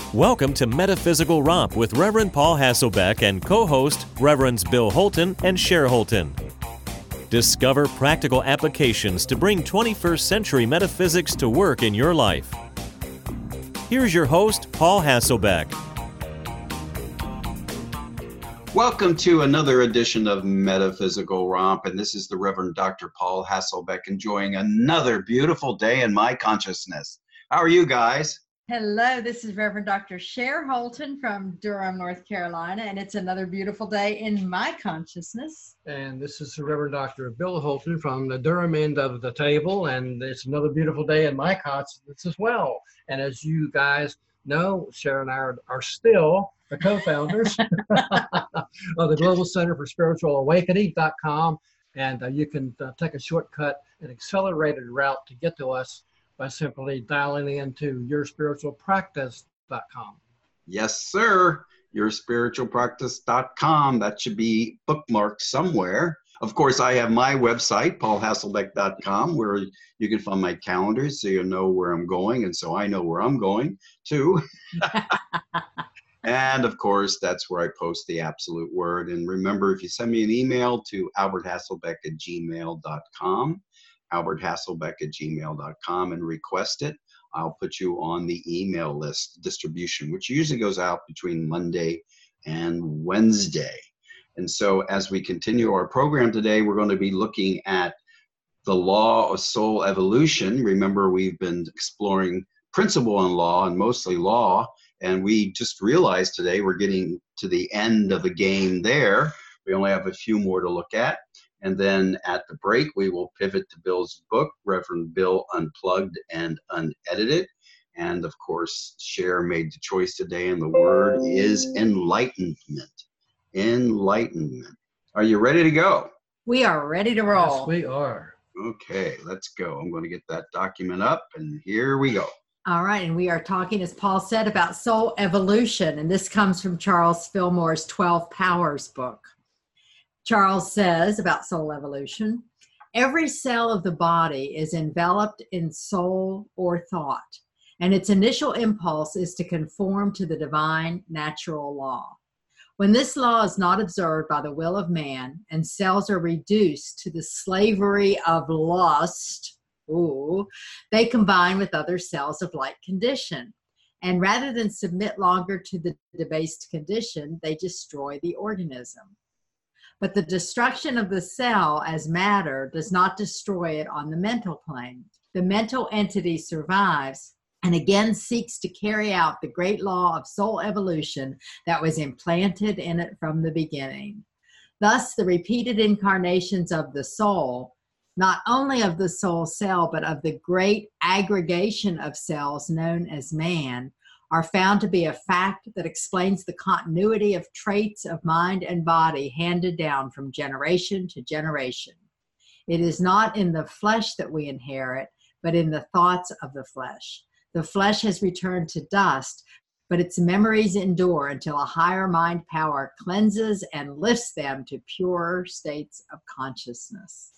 Welcome to Metaphysical Romp with Reverend Paul Hasselbeck and co-host Reverends Bill Holton and Cher Holton. Discover practical applications to bring 21st century metaphysics to work in your life. Here's your host, Paul Hasselbeck. Welcome to another edition of Metaphysical Romp, and this is the Reverend Dr. Paul Hasselbeck enjoying another beautiful day in my consciousness. How are you guys? Hello, this is Reverend Dr. Cher Holton from Durham, North Carolina, and it's another beautiful day in my consciousness. And this is the Reverend Dr. Bill Holton from the Durham end of the table, and it's another beautiful day in my consciousness as well. And as you guys know, Cher and I are still the co-founders of the Global Center for Spiritual Awakening.com, and you can take a shortcut, an accelerated route to get to us by simply dialing into yourspiritualpractice.com. Yes, sir. Yourspiritualpractice.com. That should be bookmarked somewhere. Of course, I have my website, paulhasselbeck.com, where you can find my calendar so you know where I'm going, and so I know where I'm going too. And of course, that's where I post the absolute word. And remember, if you send me an email to alberthasselbeck@gmail.com, alberthasselbeck@gmail.com, and request it, I'll put you on the email list distribution, which usually goes out between Monday and Wednesday. And so as we continue our program today, we're going to be looking at the law of soul evolution. Remember, we've been exploring principle and law, and mostly law, and we just realized today we're getting to the end of the game there. We only have a few more to look at. And then at the break, we will pivot to Bill's book, Reverend Bill Unplugged and Unedited. And of course, Cher made the choice today, and the word is enlightenment. Enlightenment. Are you ready to go? We are ready to roll. Yes, we are. Okay, let's go. I'm going to get that document up, and here we go. All right, and we are talking, as Paul said, about soul evolution, and this comes from Charles Fillmore's 12 Powers book. Charles says about soul evolution, every cell of the body is enveloped in soul or thought, and its initial impulse is to conform to the divine natural law. When this law is not observed by the will of man, and cells are reduced to the slavery of lust, they combine with other cells of like condition. And rather than submit longer to the debased condition, they destroy the organism. But the destruction of the cell as matter does not destroy it on the mental plane. The mental entity survives and again seeks to carry out the great law of soul evolution that was implanted in it from the beginning. Thus, the repeated incarnations of the soul, not only of the soul cell, but of the great aggregation of cells known as man, are found to be a fact that explains the continuity of traits of mind and body handed down from generation to generation. It is not in the flesh that we inherit, but in the thoughts of the flesh. The flesh has returned to dust, but its memories endure until a higher mind power cleanses and lifts them to purer states of consciousness.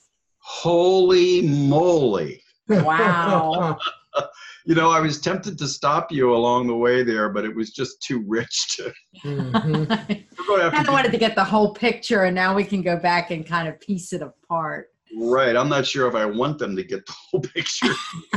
Holy moly. Wow. You know, I was tempted to stop you along the way there, but it was just too rich to. I kind of wanted to get the whole picture, and now we can go back and kind of piece it apart. Right. I'm not sure if I want them to get the whole picture.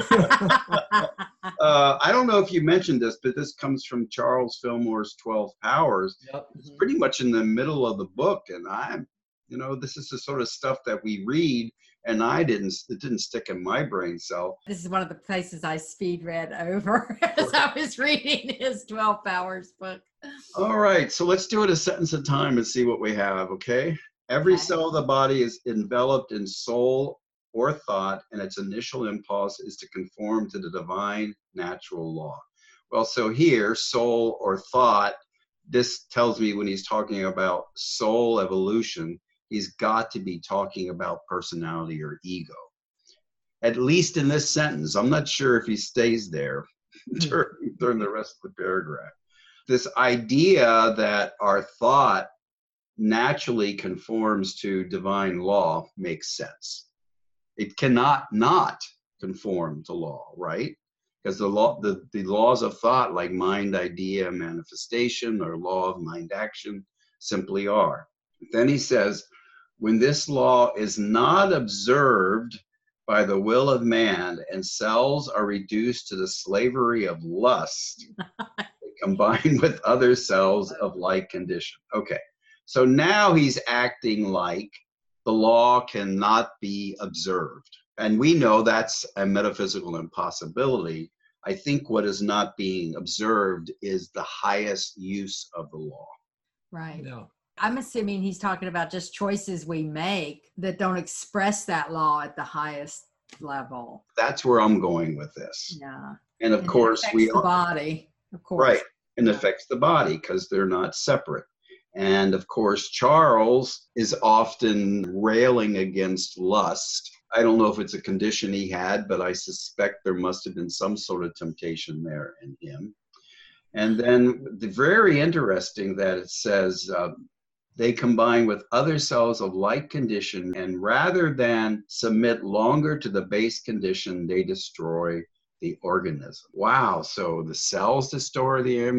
I don't know if you mentioned this, but this comes from Charles Fillmore's 12 Powers. Yep. It's pretty much in the middle of the book, and this is the sort of stuff that we read, and it didn't stick in my brain cell. This is one of the places I speed read over as I was reading his 12 Powers book. All right, so let's do it a sentence at a time and see what we have, okay? Every cell of the body is enveloped in soul or thought, and its initial impulse is to conform to the divine natural law. Well, so here, soul or thought, this tells me when he's talking about soul evolution, he's got to be talking about personality or ego. At least in this sentence. I'm not sure if he stays there during the rest of the paragraph. This idea that our thought naturally conforms to divine law makes sense. It cannot not conform to law, right? because the laws of thought, like mind, idea, manifestation, or law of mind action, simply are. Then he says, when this law is not observed by the will of man and cells are reduced to the slavery of lust, they combine with other cells of like condition. Okay, so now he's acting like the law cannot be observed. And we know that's a metaphysical impossibility. I think what is not being observed is the highest use of the law. Right. Yeah. I'm assuming he's talking about just choices we make that don't express that law at the highest level. That's where I'm going with this. Yeah. And of course, we the body, of course. Right. And affects the body because they're not separate. And of course, Charles is often railing against lust. I don't know if it's a condition he had, but I suspect there must have been some sort of temptation there in him. And then very interesting that it says they combine with other cells of like condition, and rather than submit longer to the base condition, they destroy the organism. Wow. So the cells destroy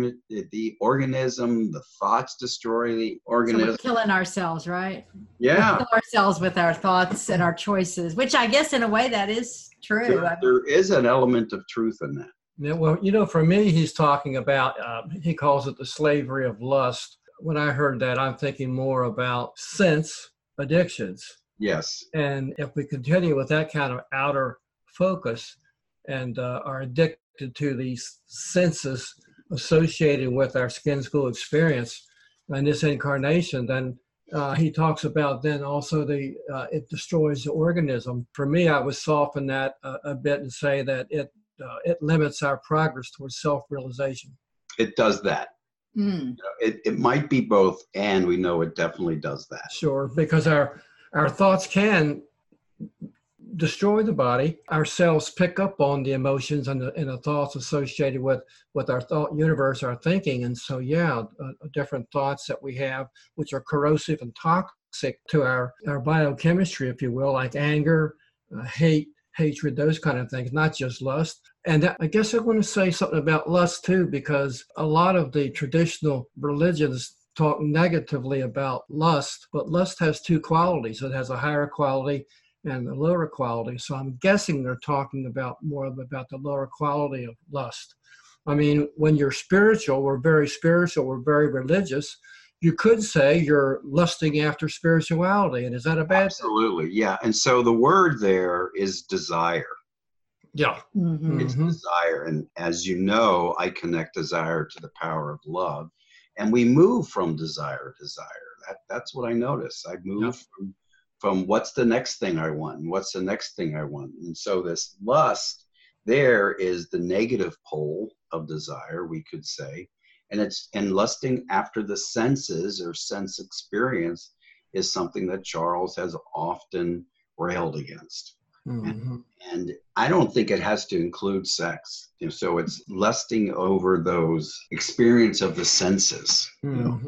the organism, the thoughts destroy the organism. So we're killing ourselves, right? Yeah. We kill ourselves with our thoughts and our choices, which I guess in a way that is true. There is an element of truth in that. Yeah, well, for me, he's talking about, he calls it the slavery of lust. When I heard that, I'm thinking more about sense addictions. Yes. And if we continue with that kind of outer focus and are addicted to these senses associated with our skin school experience and this incarnation, then he talks about then also it destroys the organism. For me, I would soften that a bit and say that it limits our progress towards self-realization. It does that. It might be both, and we know it definitely does that. Sure, because our thoughts can destroy the body. Our cells pick up on the emotions and the thoughts associated with our thought universe, our thinking. And so, different thoughts that we have, which are corrosive and toxic to our biochemistry, if you will, like anger, hate, hatred, those kind of things, not just lust. And I guess I want to say something about lust too, because a lot of the traditional religions talk negatively about lust, but lust has two qualities. It has a higher quality and a lower quality. So I'm guessing they're talking about more about the lower quality of lust. I mean, when you're spiritual, we're very religious. You could say you're lusting after spirituality. And is that a bad thing? Absolutely, yeah. And so the word there is desire. Yeah. Mm-hmm. It's desire. And as you know, I connect desire to the power of love. And we move from desire to desire. That's what I notice. I move from what's the next thing I want and what's the next thing I want. And so this lust there is the negative pole of desire, we could say. And lusting after the senses or sense experience is something that Charles has often railed against. Mm-hmm. And I don't think it has to include sex. So it's lusting over those experience of the senses. Mm-hmm.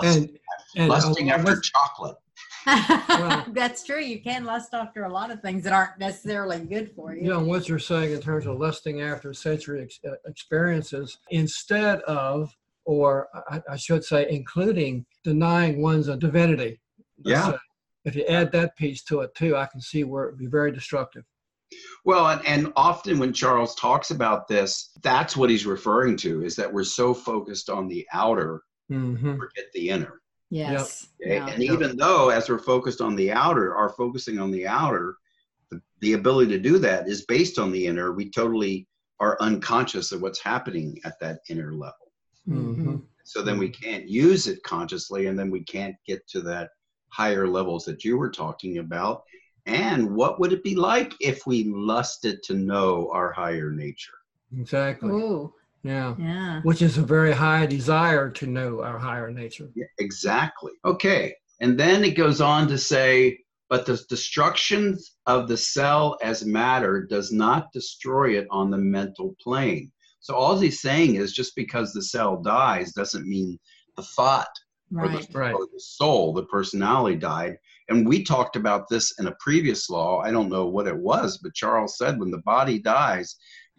Lusting after chocolate. Well, that's true. You can lust after a lot of things that aren't necessarily good for you. And what you're saying in terms of lusting after sensory experiences, instead of, or I should say, including denying one's divinity. Yeah. If you add that piece to it too, I can see where it would be very destructive. Well, and often when Charles talks about this, that's what he's referring to, is that we're so focused on the outer, forget the inner. Yes. Okay? Yeah. And even though, as we're focused on the outer, our focusing on the outer, the ability to do that is based on the inner. We totally are unconscious of what's happening at that inner level. Mm-hmm. So then we can't use it consciously, and then we can't get to that higher levels that you were talking about. And what would it be like if we lusted to know our higher nature? Exactly. Ooh. Yeah. Which is a very high desire to know our higher nature. Yeah, exactly. Okay. And then it goes on to say, but the destruction of the cell as matter does not destroy it on the mental plane. So all he's saying is just because the cell dies doesn't mean the thought or the soul, the personality died. And we talked about this in a previous law. I don't know what it was, but Charles said when the body dies,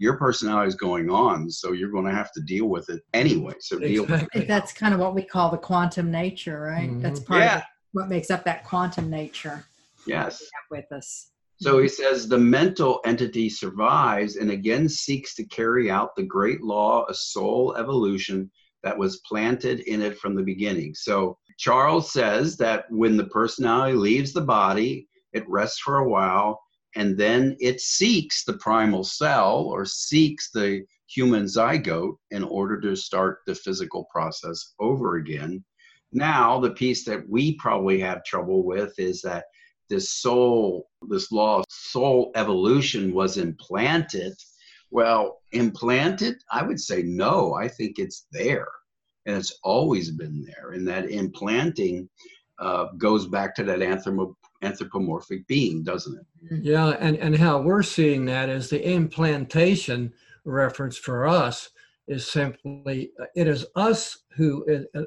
your personality is going on, so you're going to have to deal with it anyway. So deal with it. That's kind of what we call the quantum nature, right? Mhm. That's part of what makes up that quantum nature Yes. we have with us. So he says the mental entity survives and again seeks to carry out the great law of soul evolution that was planted in it from the beginning. So Charles says that when the personality leaves the body, it rests for a while, and then it seeks the primal cell or seeks the human zygote in order to start the physical process over again. Now, the piece that we probably have trouble with is that this law of soul evolution was implanted. Well, implanted? I would say no. I think it's there, and it's always been there. And that implanting goes back to that anthropomorphic being, doesn't it? Yeah, and how we're seeing that is the implantation reference for us is simply, it is us who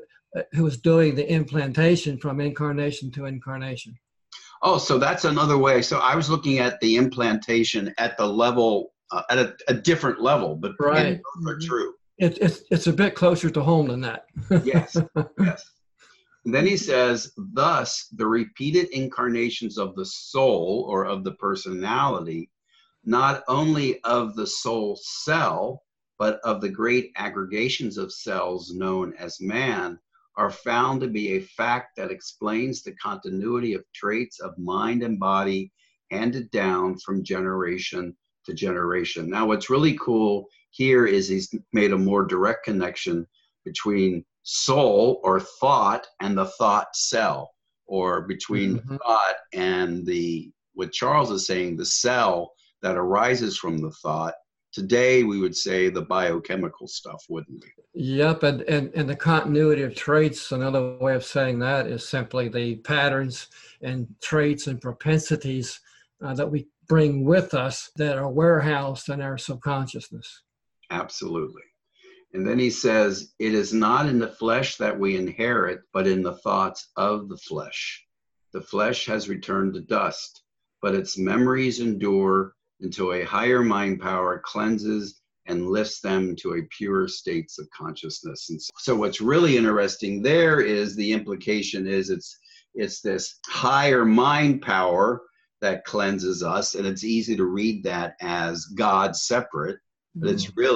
is doing the implantation from incarnation to incarnation. Oh, so that's another way. So I was looking at the implantation at the level, at a different level, but right. Both are true. It's a bit closer to home than that. Yes, yes. And then he says, thus, the repeated incarnations of the soul or of the personality, not only of the soul cell, but of the great aggregations of cells known as man, are found to be a fact that explains the continuity of traits of mind and body handed down from generation to generation. Now, what's really cool here is he's made a more direct connection between soul or thought and the thought cell, or between thought and what Charles is saying, the cell that arises from the thought. Today, we would say the biochemical stuff, wouldn't we? Yep, and the continuity of traits, another way of saying that is simply the patterns and traits and propensities that we bring with us that are warehoused in our subconsciousness. Absolutely. And then he says, it is not in the flesh that we inherit, but in the thoughts of the flesh. The flesh has returned to dust, but its memories endure until a higher mind power cleanses and lifts them to a purer states of consciousness. And so what's really interesting there is the implication is it's this higher mind power that cleanses us, and it's easy to read that as God separate, but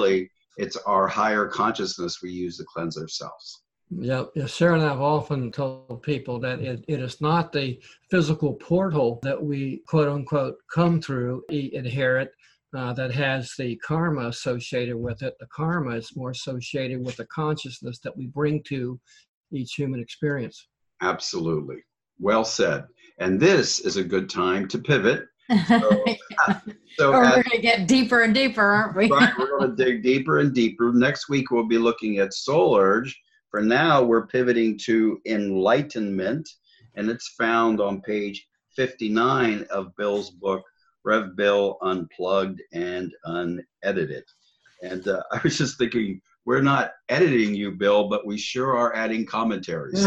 it's our higher consciousness we use to cleanse ourselves. Yeah, Sarah and I have often told people that it is not the physical portal that we, quote unquote, come through, inherit, that has the karma associated with it. The karma is more associated with the consciousness that we bring to each human experience. Absolutely. Well said. And this is a good time to pivot. So we're going to get deeper and deeper, aren't we? Right, we're going to dig deeper and deeper. Next week, we'll be looking at soul urge. For now, we're pivoting to enlightenment, and it's found on page 59 of Bill's book, Rev Bill Unplugged and Unedited. And I was just thinking, we're not editing you, Bill, but we sure are adding commentaries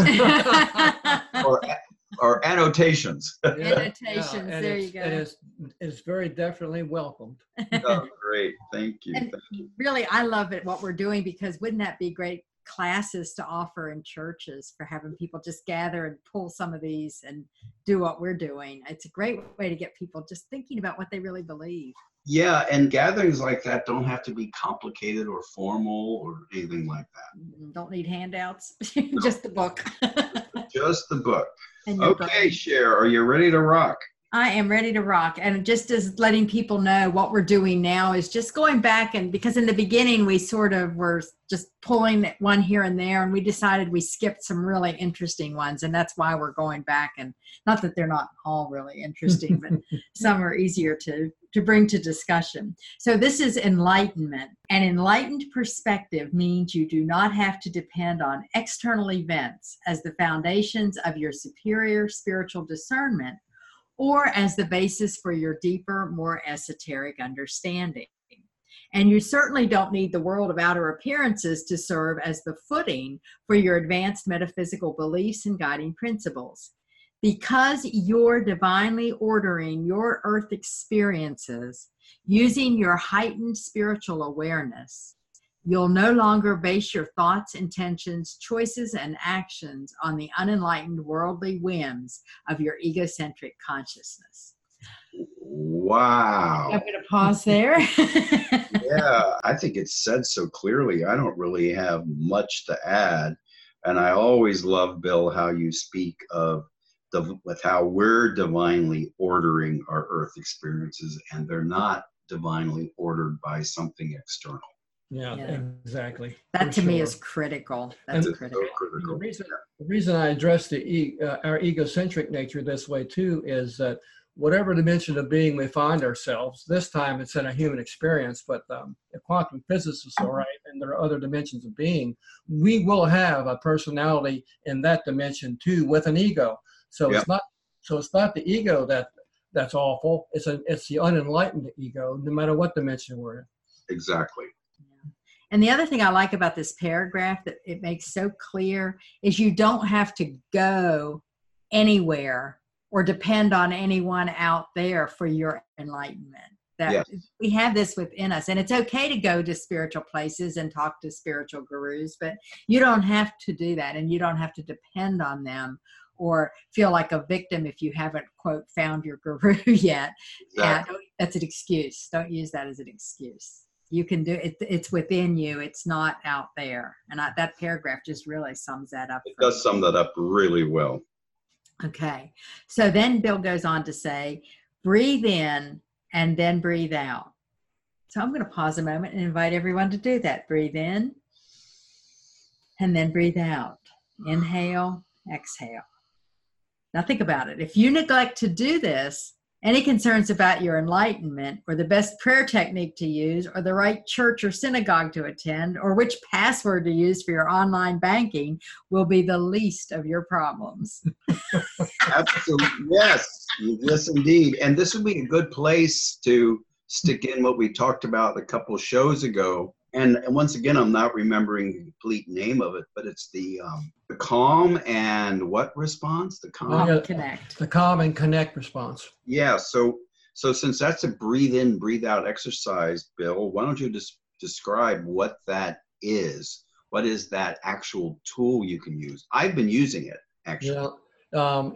or annotations. Annotations, there you go. It's very definitely welcomed. Oh, great. Thank you. And thank you. Really, I love it, what we're doing, because wouldn't that be great classes to offer in churches for having people just gather and pull some of these and do what we're doing? It's a great way to get people just thinking about what they really believe. Yeah, and gatherings like that don't have to be complicated or formal or anything like that. Don't need handouts, just the book. Just the book. Okay, Cher, are you ready to rock? I am ready to rock. And just as letting people know what we're doing now is just going back, and because in the beginning we sort of were just pulling one here and there, and we decided we skipped some really interesting ones, and that's why we're going back. And not that they're not all really interesting, but some are easier to bring to discussion. So this is enlightenment. An enlightened perspective means you do not have to depend on external events as the foundations of your superior spiritual discernment, or as the basis for your deeper, more esoteric understanding. And you certainly don't need the world of outer appearances to serve as the footing for your advanced metaphysical beliefs and guiding principles. Because you're divinely ordering your earth experiences, Using your heightened spiritual awareness, you'll no longer base your thoughts, intentions, choices, and actions on the unenlightened worldly whims of your egocentric consciousness. Wow. I'm going to pause there. Yeah, I think it's said so clearly. I don't really have much to add. And I always love, Bill, how you speak of with how we're divinely ordering our earth experiences, and they're not divinely ordered by something external. Yeah, exactly. That to me is critical. That's critical. So critical. The reason I address our egocentric nature this way too is that whatever dimension of being we find ourselves, this time it's in a human experience, but if quantum physicists are right, and there are other dimensions of being, we will have a personality in that dimension too, with an ego. So it's not the ego that's awful. It's the unenlightened ego, no matter what dimension we're in. Exactly. And the other thing I like about this paragraph that it makes so clear is you don't have to go anywhere or depend on anyone out there for your enlightenment. That we have this within us, and it's okay to go to spiritual places and talk to spiritual gurus, but you don't have to do that, and you don't have to depend on them or feel like a victim if you haven't, quote, found your guru yet. Exactly. That's an excuse. Don't use that as an excuse. You can do it. It's within you. It's not out there. And that paragraph just really sums that up. It does sum that up really well. Okay. So then Bill goes on to say, breathe in and then breathe out. So I'm going to pause a moment and invite everyone to do that. Breathe in and then breathe out. Inhale, exhale. Now think about it. If you neglect to do this, any concerns about your enlightenment or the best prayer technique to use or the right church or synagogue to attend or which password to use for your online banking will be the least of your problems. Absolutely. Yes. Yes, indeed. And this would be a good place to stick in what we talked about a couple of shows ago. And once again, I'm not remembering the complete name of it, but it's the calm and what response? The calm and connect. The calm and connect response. Yeah. So since that's a breathe in, breathe out exercise, Bill, why don't you just describe what that is? What is that actual tool you can use? I've been using it, actually. Yeah.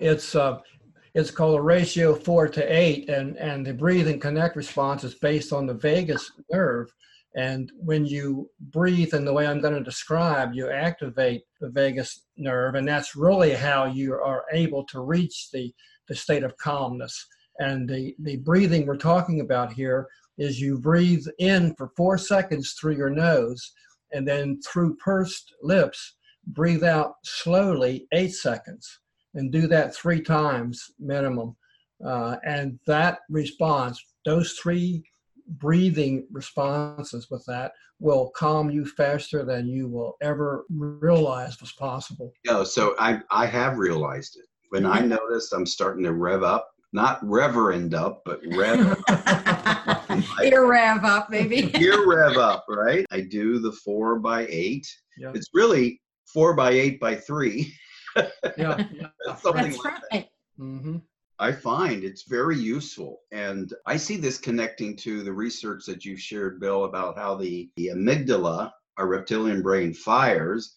It's called a ratio 4-to-8, and the breathe and connect response is based on the vagus nerve. And when you breathe in the way I'm going to describe, you activate the vagus nerve, and that's really how you are able to reach the state of calmness. And the breathing we're talking about here is you breathe in for 4 seconds through your nose, and then through pursed lips, breathe out slowly 8 seconds, and do that 3 times minimum. And that response, those 3 breathing responses with that will calm you faster than you will ever realize was possible. No, so I have realized it. When I noticed I'm starting to rev up, not reverend up, but rev up. Ear rev up, maybe. Ear rev up, right? I do the 4x8. Yeah. It's really 4x8x3. Yeah. Something That's like right. that. Mm-hmm. I find it's very useful. And I see this connecting to the research that you've shared, Bill, about how the amygdala, our reptilian brain, fires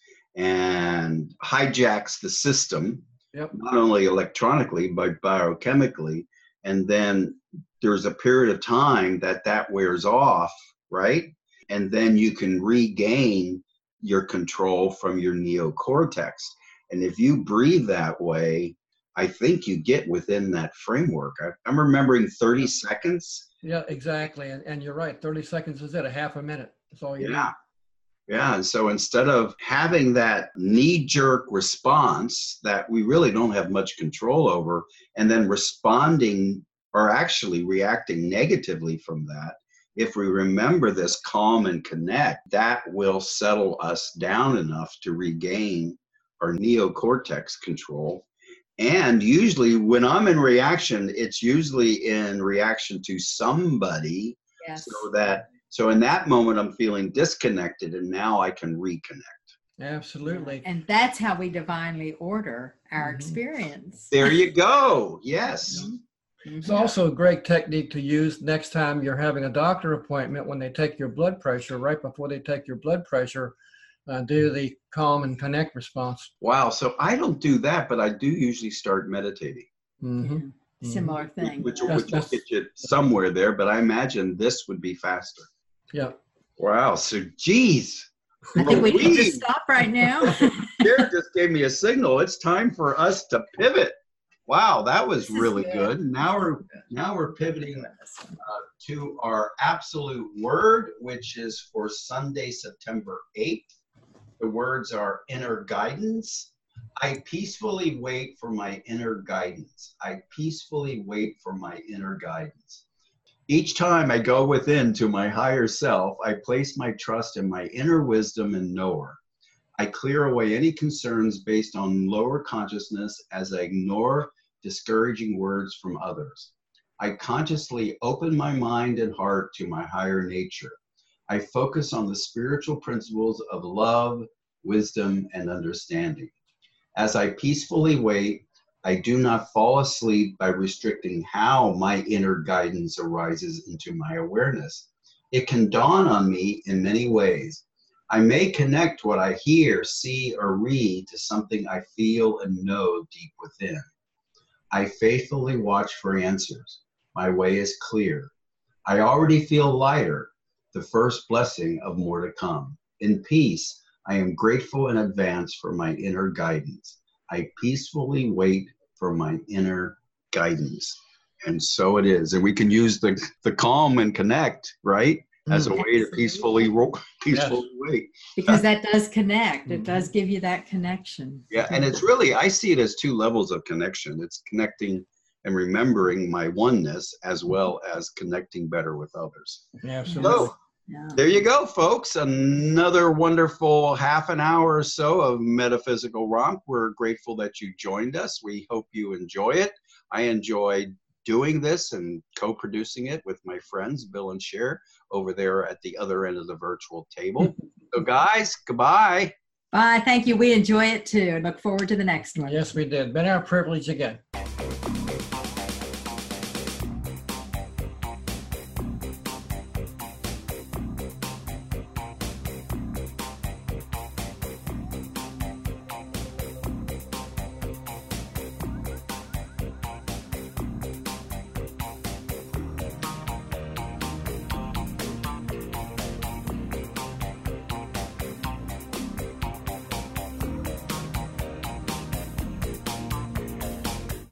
and hijacks the system, not only electronically, but biochemically. And then there's a period of time that wears off, right? And then you can regain your control from your neocortex. And if you breathe that way, I think you get within that framework. I'm remembering 30 seconds. Yeah, exactly. And you're right. 30 seconds is it, a half a minute. That's all you need. Yeah. And so instead of having that knee-jerk response that we really don't have much control over, and then responding or actually reacting negatively from that, if we remember this calm and connect, that will settle us down enough to regain our neocortex control. And usually when I'm in reaction, it's usually in reaction to somebody. Yes. So in that moment, I'm feeling disconnected, and now I can reconnect. Absolutely. And that's how we divinely order our experience. There you go. Yes. It's also a great technique to use next time you're having a doctor appointment when they take your blood pressure. Right before they take your blood pressure, do the calm and connect response. Wow. So I don't do that, but I do usually start meditating. Mm-hmm. Similar thing. Which will get you somewhere there, but I imagine this would be faster. Yeah. Wow. So, geez. I think we need to stop right now. Jared just gave me a signal. It's time for us to pivot. Wow, that was really good. Now we're pivoting to our absolute word, which is for Sunday, September 8th. The words are inner guidance. I peacefully wait for my inner guidance. I peacefully wait for my inner guidance. Each time I go within to my higher self, I place my trust in my inner wisdom and knower. I clear away any concerns based on lower consciousness as I ignore discouraging words from others. I consciously open my mind and heart to my higher nature. I focus on the spiritual principles of love, wisdom, and understanding. As I peacefully wait, I do not fall asleep by restricting how my inner guidance arises into my awareness. It can dawn on me in many ways. I may connect what I hear, see, or read to something I feel and know deep within. I faithfully watch for answers. My way is clear. I already feel lighter, the first blessing of more to come. In peace, I am grateful in advance for my inner guidance. I peacefully wait for my inner guidance. And so it is. And we can use the calm and connect, right? As a way to peacefully wait. Because that does connect. It does give you that connection. Yeah, and it's really, I see it as two levels of connection. It's connecting and remembering my oneness as well as connecting better with others. Yeah, absolutely. So, there you go, folks. Another wonderful half an hour or so of Metaphysical Romp. We're grateful that you joined us. We hope you enjoy it. I enjoyed doing this and co-producing it with my friends, Bill and Cher, over there at the other end of the virtual table. So guys, goodbye. Bye. Thank you. We enjoy it too. Look forward to the next one. Yes, we did. Been our privilege again.